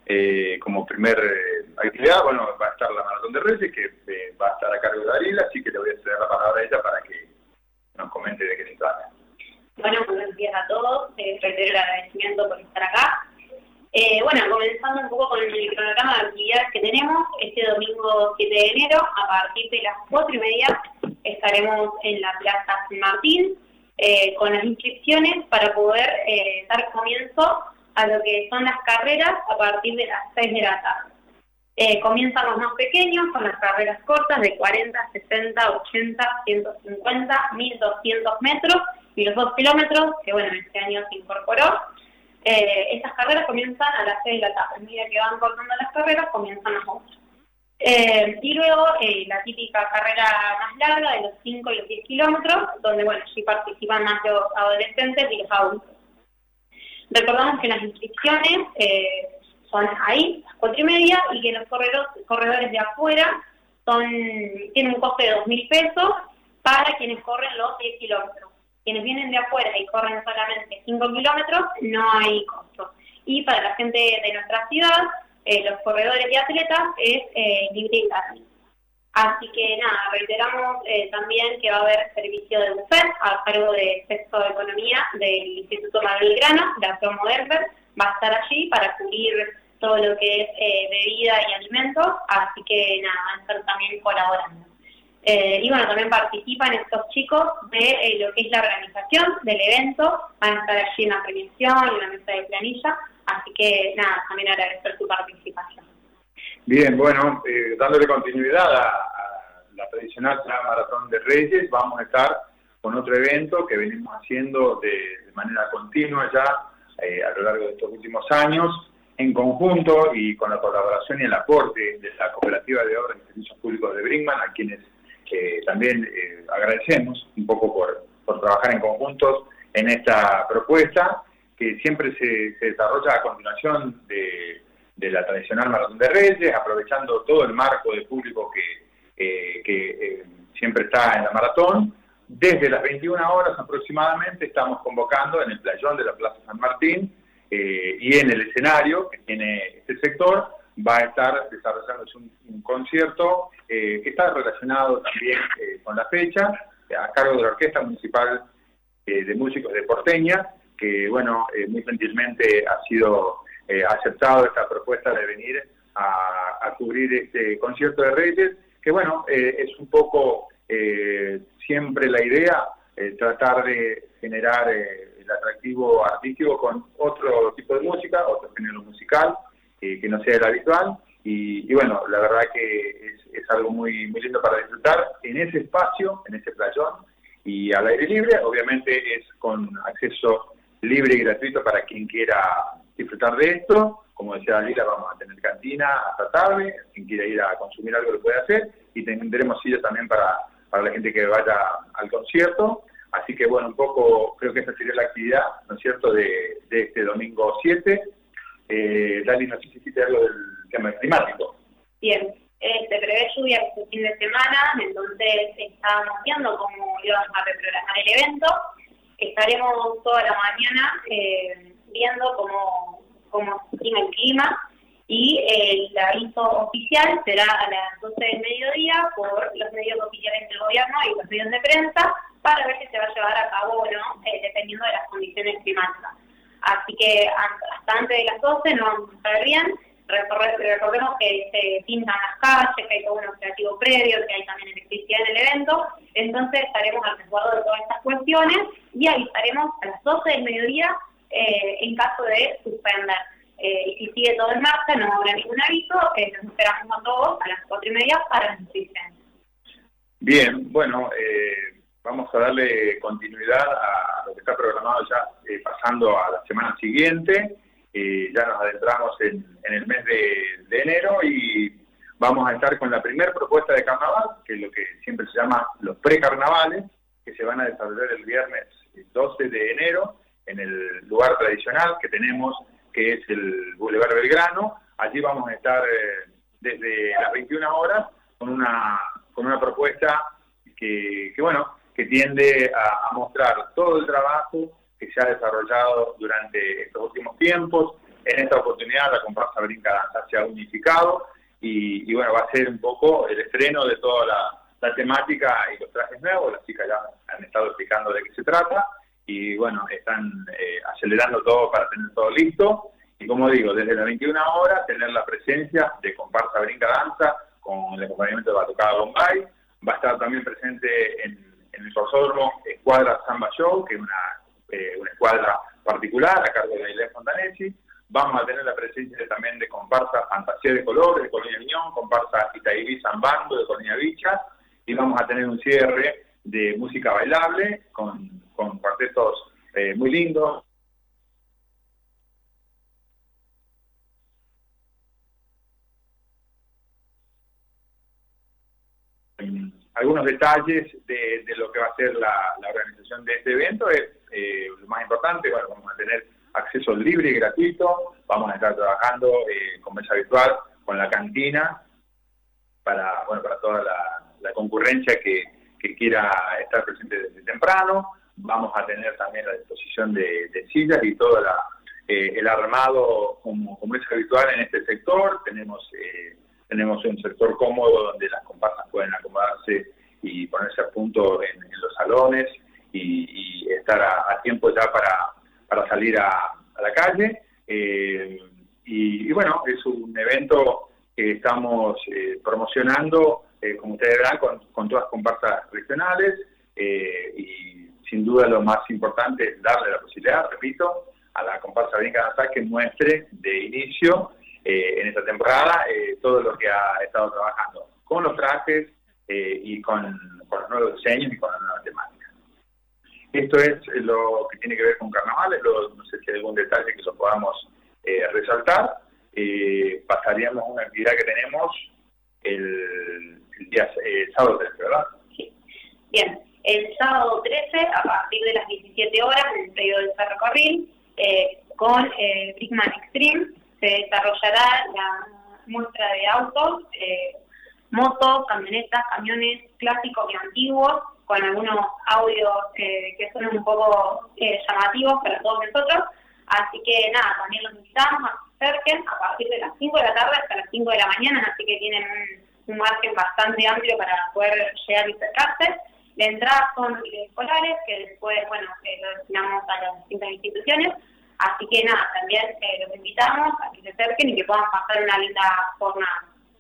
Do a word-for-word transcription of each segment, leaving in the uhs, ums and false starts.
eh, como primer eh, actividad, bueno, va a estar la Maratón de Reyes, que eh, va a estar a cargo de Darila, así que le voy a ceder la palabra a ella para que nos comente de qué se trata. Bueno, buenos días a todos, eh, reitero el agradecimiento por estar acá. Eh, bueno, comenzando un poco con el cronograma de actividades que tenemos, este domingo siete de enero, a partir de las cuatro y media, estaremos en la Plaza San Martín eh, con las inscripciones para poder eh, dar comienzo a lo que son las carreras a partir de las seis de la tarde. Eh, comienzan los más pequeños con las carreras cortas de cuarenta, sesenta, ochenta, ciento cincuenta, mil doscientos metros y los dos kilómetros, que bueno, este año se incorporó. Eh, estas carreras comienzan a las seis de la tarde. A medida que van cortando las carreras, comienzan las otras. Eh, y luego eh, la típica carrera más larga de los cinco y los diez kilómetros, donde bueno, allí participan más los adolescentes y los adultos. Recordamos que las inscripciones eh, son ahí, las cuatro y media, y que los corredores, corredores de afuera son tienen un coste de dos mil pesos para quienes corren los diez kilómetros. Quienes vienen de afuera y corren solamente cinco kilómetros, no hay costo. Y para la gente de nuestra ciudad, eh, los corredores y atletas es eh, libre y gratis. Así que nada, reiteramos eh, también que va a haber servicio de buffet a cargo de Sexto de Economía del Instituto Manuel Belgrano, la Promoderber, va a estar allí para cubrir todo lo que es eh, bebida y alimentos, así que nada, van a estar también colaborando. Eh, y bueno, también participan estos chicos de eh, lo que es la organización del evento, van a estar allí en la premiación, en la mesa de planilla, así que nada, también agradecer su participación. Bien, bueno, eh, dándole continuidad a, a la tradicional Maratón de Reyes, vamos a estar con otro evento que venimos haciendo de, de manera continua ya eh, a lo largo de estos últimos años, en conjunto y con la colaboración y el aporte de la Cooperativa de Obras y Servicios Públicos de Brinkmann, a quienes que también eh, agradecemos un poco por, por trabajar en conjuntos en esta propuesta, que siempre se, se desarrolla a continuación de, de la tradicional Maratón de Reyes, aprovechando todo el marco de público que, eh, que eh, siempre está en la maratón. Desde las veintiuna horas aproximadamente estamos convocando en el playón de la Plaza San Martín eh, y en el escenario que tiene este sector va a estar desarrollándose un, un concierto eh, que está relacionado también eh, con la fecha, a cargo de la Orquesta Municipal eh, de Músicos de Porteña, que bueno, eh, muy gentilmente ha sido eh, aceptado esta propuesta de venir a, a cubrir este concierto de Reyes, que bueno, eh, es un poco eh, siempre la idea, eh, tratar de generar eh, el atractivo artístico con otro tipo de música, otro género musical, que no sea el habitual, y, y bueno, la verdad que es, es algo muy, muy lindo para disfrutar en ese espacio, en ese playón, y al aire libre, obviamente es con acceso libre y gratuito para quien quiera disfrutar de esto. Como decía Dalila, vamos a tener cantina hasta tarde, quien quiera ir a consumir algo lo puede hacer, y tendremos sillas también para, para la gente que vaya al concierto. Así que bueno, un poco creo que esa sería la actividad, ¿no es cierto?, de, de este domingo siete. Eh, Dali, no sé si hiciste algo del tema climático. Bien, eh, se prevé lluvia este fin de semana, entonces estábamos viendo cómo íbamos a reprogramar el evento. Estaremos toda la mañana eh, viendo cómo, cómo se estima el clima y eh, el aviso oficial será a las doce del mediodía por los medios oficiales del gobierno y los medios de prensa para ver si se va a llevar a cabo o no, eh, dependiendo de las condiciones climáticas. Así que hasta antes de las doce no vamos a estar bien. Recordemos que se pintan las calles, que hay todo un operativo previo, que hay también electricidad en el evento. Entonces estaremos al resguardo de todas estas cuestiones y avisaremos a las doce del mediodía eh, en caso de suspender. Eh, y si sigue todo en marcha, no habrá ningún aviso. Eh, nos esperamos a todos a las cuatro y media para las inscripciones. Bien, bueno, eh, vamos a darle continuidad a lo que está programado ya eh, pasando a la semana siguiente. Eh, ya nos adentramos en, en el mes de, de enero y vamos a estar con la primera propuesta de carnaval, que es lo que siempre se llama los precarnavales, que se van a desarrollar el viernes doce de enero en el lugar tradicional que tenemos, que es el Boulevard Belgrano. Allí vamos a estar eh, desde las veintiuna horas con una, con una propuesta que, que bueno, que tiende a, a mostrar todo el trabajo que se ha desarrollado durante estos últimos tiempos en esta oportunidad la comparsa Brinca Danza se ha unificado y, y bueno, va a ser un poco el estreno de toda la, la temática y los trajes nuevos. Las chicas ya han estado explicando de qué se trata y bueno, están eh, acelerando todo para tener todo listo. Y como digo, desde las veintiuna horas tener la presencia de comparsa Brinca Danza con el acompañamiento de Batucada Bombay. Va a estar también presente en, en el Corsódromo Escuadra Samba Show, que es una, eh, una escuadra particular a cargo de Ailén Fontanesi. Vamos a tener la presencia de, también de comparsa Fantasía de Colores de Colonia Viñón, comparsa Itaibí Zambando de Colonia Vicha, y vamos a tener un cierre de música bailable con, con cuartetos eh, muy lindos. Algunos detalles de, de lo que va a ser la, la organización de este evento es eh, lo más importante. Bueno, vamos a tener acceso libre y gratuito, vamos a estar trabajando eh, como es habitual con la cantina para, bueno, para toda la, la concurrencia que, que quiera estar presente desde temprano. Vamos a tener también la disposición de, de sillas y todo la, eh, el armado como, como es habitual en este sector. Tenemos eh, Tenemos un sector cómodo donde las comparsas pueden acomodarse y ponerse a punto en, en los salones y, y estar a, a tiempo ya para, para salir a, a la calle. Eh, y, y bueno, es un evento que estamos eh, promocionando, eh, como ustedes verán, con, con todas las comparsas regionales eh, y sin duda lo más importante es darle la posibilidad, repito, a la comparsa Brinca Danza que muestre de inicio Eh, en esta temporada eh, todo lo que ha estado trabajando con los trajes eh, y con, con los nuevos diseños y con las nuevas temáticas. Esto es lo que tiene que ver con carnavales. Luego, no sé si hay algún detalle que lo podamos eh, resaltar. Eh, pasaríamos a una actividad que tenemos el, el día eh, sábado trece, ¿verdad? Sí. Bien, el sábado trece a partir de las diecisiete horas en el predio del Ferrocarril eh, con eh, Brickman Extreme se desarrollará la muestra de autos, eh, motos, camionetas, camiones clásicos y antiguos, con algunos audios eh, que son un poco eh, llamativos para todos nosotros. Así que nada, también los invitamos a que se acerquen a partir de las cinco de la tarde hasta las cinco de la mañana, así que tienen un, un margen bastante amplio para poder llegar y acercarse. La entrada son escolares, que después, bueno, eh, lo destinamos a las distintas instituciones. Así que nada, también eh, los invitamos a que se acerquen y que puedan pasar una linda jornada.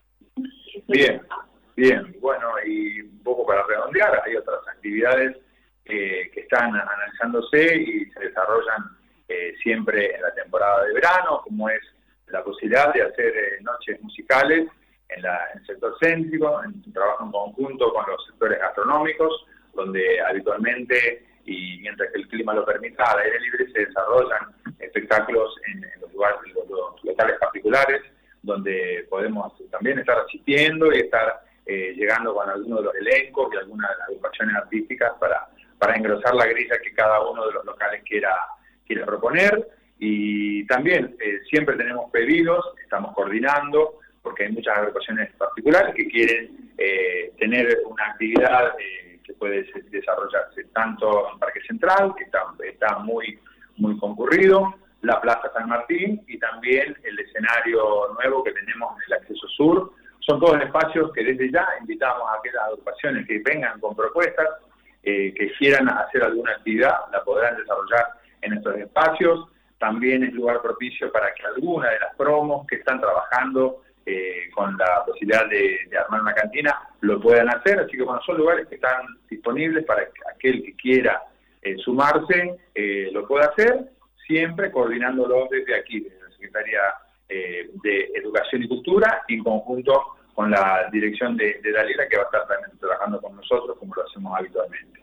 Bien, bien. Bueno, y un poco para redondear, hay otras actividades eh, que están analizándose y se desarrollan eh, siempre en la temporada de verano, como es la posibilidad de hacer eh, noches musicales en, la, en el sector céntrico, en un trabajo en conjunto con los sectores gastronómicos, donde habitualmente, y mientras que el clima lo permita, al aire libre se desarrollan espectáculos en, en los lugares, los, los locales particulares, donde podemos también estar asistiendo y estar eh, llegando con algunos de los elencos y algunas de las agrupaciones artísticas para, para engrosar la grilla que cada uno de los locales quiera, quiera proponer. Y también eh, siempre tenemos pedidos, estamos coordinando, porque hay muchas agrupaciones particulares que quieren eh, tener una actividad eh, que puede desarrollarse tanto en Parque Central, que está, está muy, muy concurrido, la Plaza San Martín y también el escenario nuevo que tenemos en el acceso sur. Son todos espacios que desde ya invitamos a aquellas agrupaciones que vengan con propuestas, eh, que quieran hacer alguna actividad, la podrán desarrollar en estos espacios. También es lugar propicio para que alguna de las promos que están trabajando eh, con la posibilidad de, de armar una cantina lo puedan hacer. Así que bueno, son lugares que están disponibles para que aquel que quiera eh, sumarse eh, lo pueda hacer, siempre coordinándolo desde aquí, desde la Secretaría eh, de Educación y Cultura, en conjunto con la dirección de, de Dalila, que va a estar también trabajando con nosotros como lo hacemos habitualmente.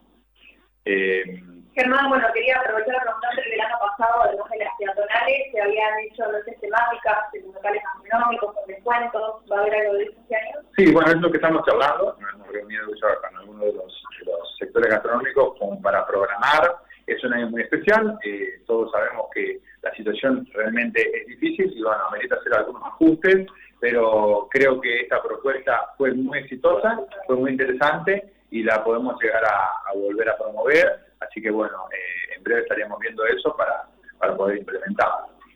Eh, Germán, bueno, quería aprovechar a preguntarte que el año pasado, además de las peatonales, se habían hecho noches temáticas en locales gastronómicos, con descuentos. ¿Va a haber algo de eso este año? Sí, bueno, es lo que estamos charlando. Nos hemos reunido ya con algunos de los, de los sectores gastronómicos como para programar. Es un año muy especial. Eh, todos sabemos que la situación realmente es difícil y bueno, amerita hacer algunos ajustes, pero creo que esta propuesta fue muy exitosa, fue muy interesante y la podemos llegar a, a volver a promover. Así que bueno, eh, en breve estaríamos viendo eso para, para poder implementarlo.